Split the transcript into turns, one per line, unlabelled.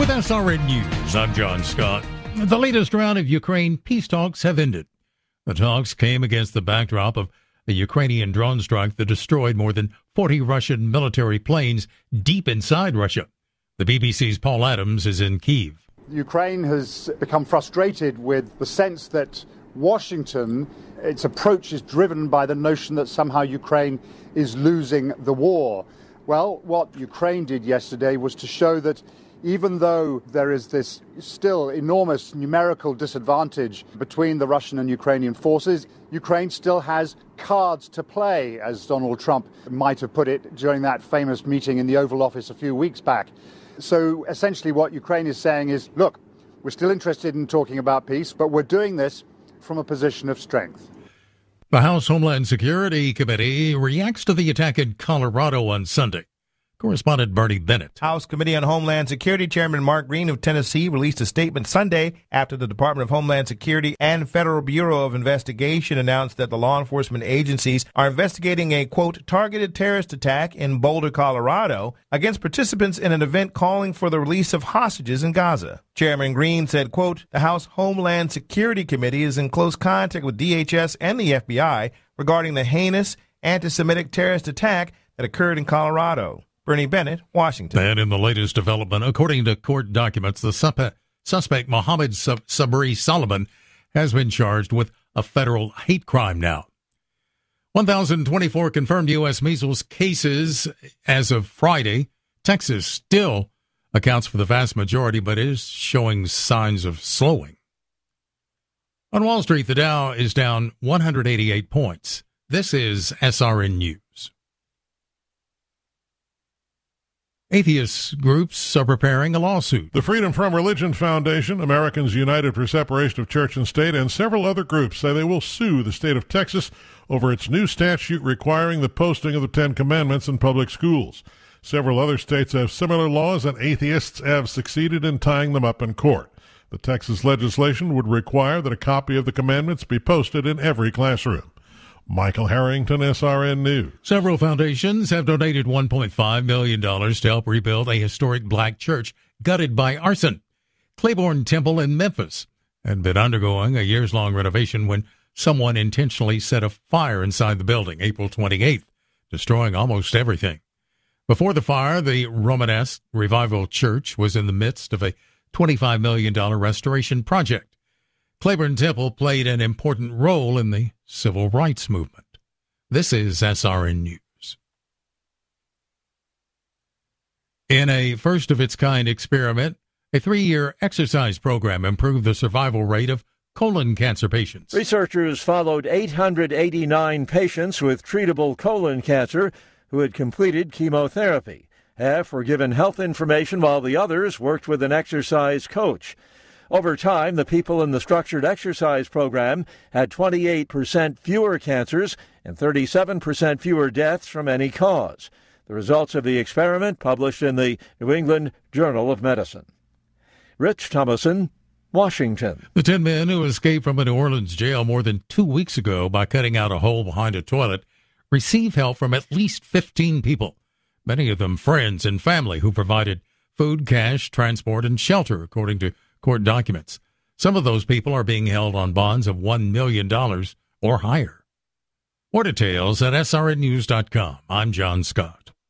With SRN News, I'm John Scott. The latest round of Ukraine peace talks have ended. The talks came against the backdrop of a Ukrainian drone strike that destroyed more than 40 Russian military planes deep inside Russia. The BBC's Paul Adams is in Kyiv.
Ukraine has become frustrated with the sense that Washington, its approach is driven by the notion that somehow Ukraine is losing the war. Well, what Ukraine did yesterday was to show that even though there is this still enormous numerical disadvantage between the Russian and Ukrainian forces, Ukraine still has cards to play, as Donald Trump might have put it during that famous meeting in the Oval Office a few weeks back. So essentially what Ukraine is saying is, look, we're still interested in talking about peace, but we're doing this from a position of strength.
The House Homeland Security Committee reacts to the attack in Colorado on Sunday. Correspondent Bernie Bennett.
House Committee on Homeland Security Chairman Mark Green of Tennessee released a statement Sunday after the Department of Homeland Security and Federal Bureau of Investigation announced that the law enforcement agencies are investigating a, quote, targeted terrorist attack in Boulder, Colorado against participants in an event calling for the release of hostages in Gaza. Chairman Green said, quote, the House Homeland Security Committee is in close contact with DHS and the FBI regarding the heinous anti-Semitic terrorist attack that occurred in Colorado. Bernie Bennett, Washington.
And in the latest development, according to court documents, the suspect Mohammed Sabri Solomon has been charged with a federal hate crime now. 1,024 confirmed U.S. measles cases as of Friday. Texas still accounts for the vast majority, but is showing signs of slowing. On Wall Street, the Dow is down 188 points. This is SRN News. Atheist groups are preparing a lawsuit.
The Freedom From Religion Foundation, Americans United for Separation of Church and State, and several other groups say they will sue the state of Texas over its new statute requiring the posting of the Ten Commandments in public schools. Several other states have similar laws, and atheists have succeeded in tying them up in court. The Texas legislation would require that a copy of the commandments be posted in every classroom. Michael Harrington, SRN News.
Several foundations have donated $1.5 million to help rebuild a historic black church gutted by arson. Claiborne Temple in Memphis had been undergoing a years-long renovation when someone intentionally set a fire inside the building April 28th, destroying almost everything. Before the fire, the Romanesque Revival Church was in the midst of a $25 million restoration project. Claiborne Temple played an important role in the civil rights movement. This is SRN News. In a first-of-its-kind experiment, a 3-year exercise program improved the survival rate of colon cancer patients.
Researchers followed 889 patients with treatable colon cancer who had completed chemotherapy. Half were given health information while the others worked with an exercise coach. Over time, the people in the structured exercise program had 28% fewer cancers and 37% fewer deaths from any cause. The results of the experiment published in the New England Journal of Medicine. Rich Thomason, Washington.
The 10 men who escaped from a New Orleans jail more than 2 weeks ago by cutting out a hole behind a toilet receive help from at least 15 people, many of them friends and family who provided food, cash, transport, and shelter, according to court documents. Some of those people are being held on bonds of $1 million or higher. More details at srnnews.com. I'm John Scott.